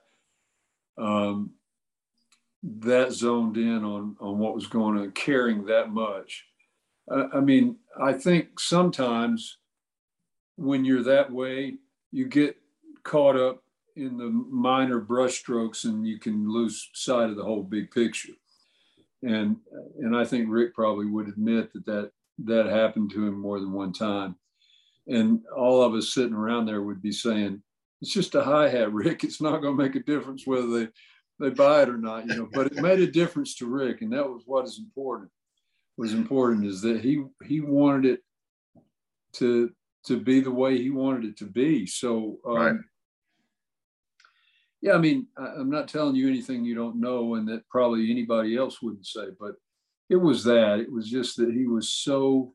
zoned in on what was going on, caring that much. I mean, I think sometimes when you're that way, you get caught up in the minor brushstrokes and you can lose sight of the whole big picture. And I think Rick probably would admit that happened to him more than one time. And all of us sitting around there would be saying, it's just a hi-hat, Rick. It's not going to make a difference whether they buy it or not, you know. But it made a difference to Rick, and that was what is important. What is important is that he wanted it to be the way he wanted it to be. So, right. Yeah, I mean, I'm not telling you anything you don't know, and that probably anybody else wouldn't say, but it was that. It was just that he was so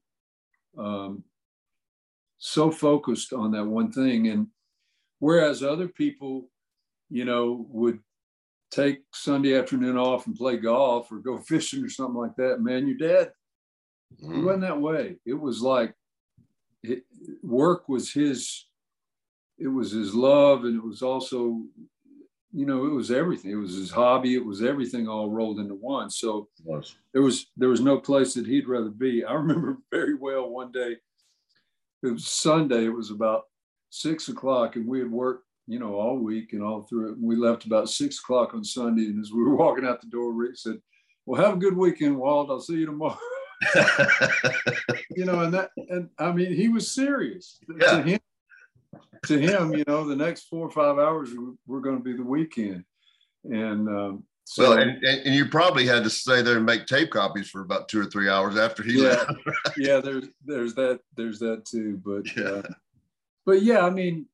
focused on that one thing. And whereas other people, you know, would take Sunday afternoon off and play golf or go fishing or something like that, man, your dad, he wasn't that way. It was like work was his love, and it was also, you know, it was everything. It was his hobby. It was everything all rolled into one. So there was no place that he'd rather be. I remember very well one day, it was Sunday, it was about 6 o'clock, and we had worked, you know, all week and all through it. And we left about 6 o'clock on Sunday. And as we were walking out the door, Rick said, well, have a good weekend, Walt. I'll see you tomorrow. You know, and I mean, he was serious. Yeah. To him, you know, the next 4 or 5 hours were going to be the weekend. And so, well, and you probably had to stay there and make tape copies for about 2 or 3 hours after he left. Right? Yeah, there's that too. But yeah, I mean,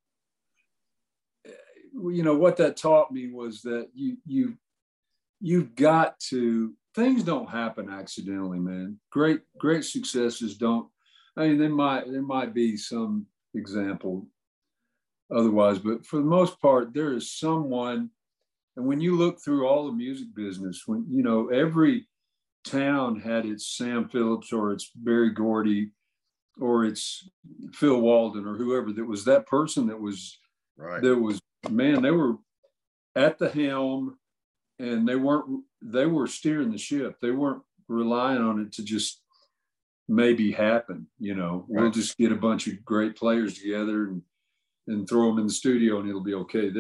you know, what that taught me was that you've got to, things don't happen accidentally, man. Great successes don't. I mean, there might be some example otherwise, but for the most part, there is someone. And when you look through all the music business, when, you know, every town had its Sam Phillips or its Berry Gordy or its Phil Walden or whoever, that was that person that was, right. Man, they were at the helm, and they were steering the ship. They weren't relying on it to just maybe happen. You know, right. We'll just get a bunch of great players together and throw them in the studio and it'll be okay.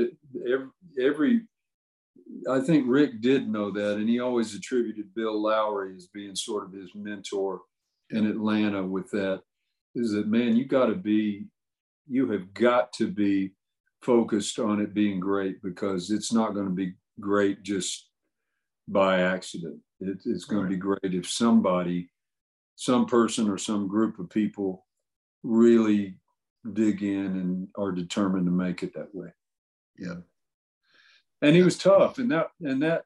I think Rick did know that, and he always attributed Bill Lowry as being sort of his mentor in Atlanta with that, is that, man, you have got to be focused on it being great, because it's not going to be great just by accident. It's going to be great if some person or some group of people really dig in and are determined to make it that way. Yeah. And he was tough, and that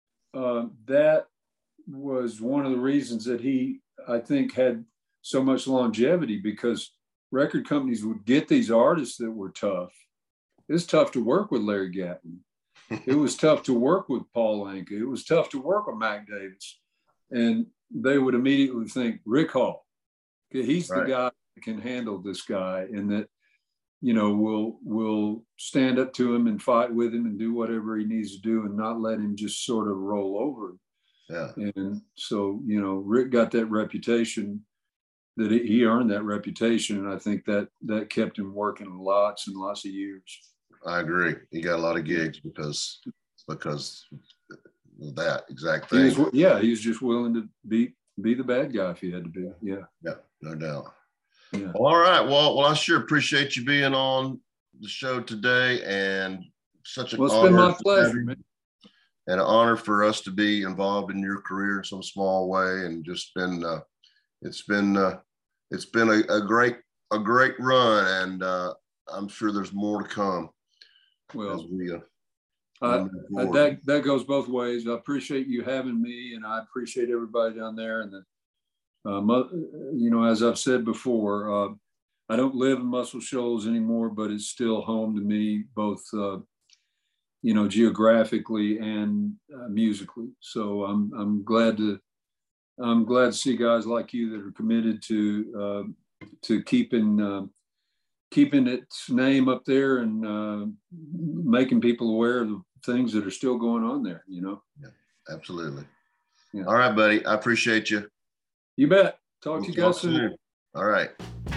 was one of the reasons that he, I think, had so much longevity, because record companies would get these artists that were tough. It was tough to work with Larry Gatlin. It was tough to work with Paul Anka. It was tough to work with Mac Davis. And they would immediately think, Rick Hall, he's the guy that can handle this guy, and that, you know, will stand up to him and fight with him and do whatever he needs to do and not let him just sort of roll over him. Yeah. And so, you know, Rick got that reputation, that he earned that reputation. And I think that kept him working lots and lots of years. I agree. He got a lot of gigs because of that exact thing. He was just willing to be the bad guy if he had to be. Yeah. Yeah, no doubt. Yeah. All right. Well, I sure appreciate you being on the show today, and such an honor. It's been my pleasure, man. And an honor for us to be involved in your career in some small way, and just been it's been a great run, and I'm sure there's more to come. Well, that goes both ways. I appreciate you having me, and I appreciate everybody down there. And you know, as I've said before, I don't live in Muscle Shoals anymore, but it's still home to me, both you know, geographically and musically. So I'm glad to see guys like you that are committed to keeping its name up there and making people aware of the things that are still going on there, you know? Yeah, absolutely. Yeah. All right, buddy. I appreciate you. You bet. Talk to you guys soon. All right.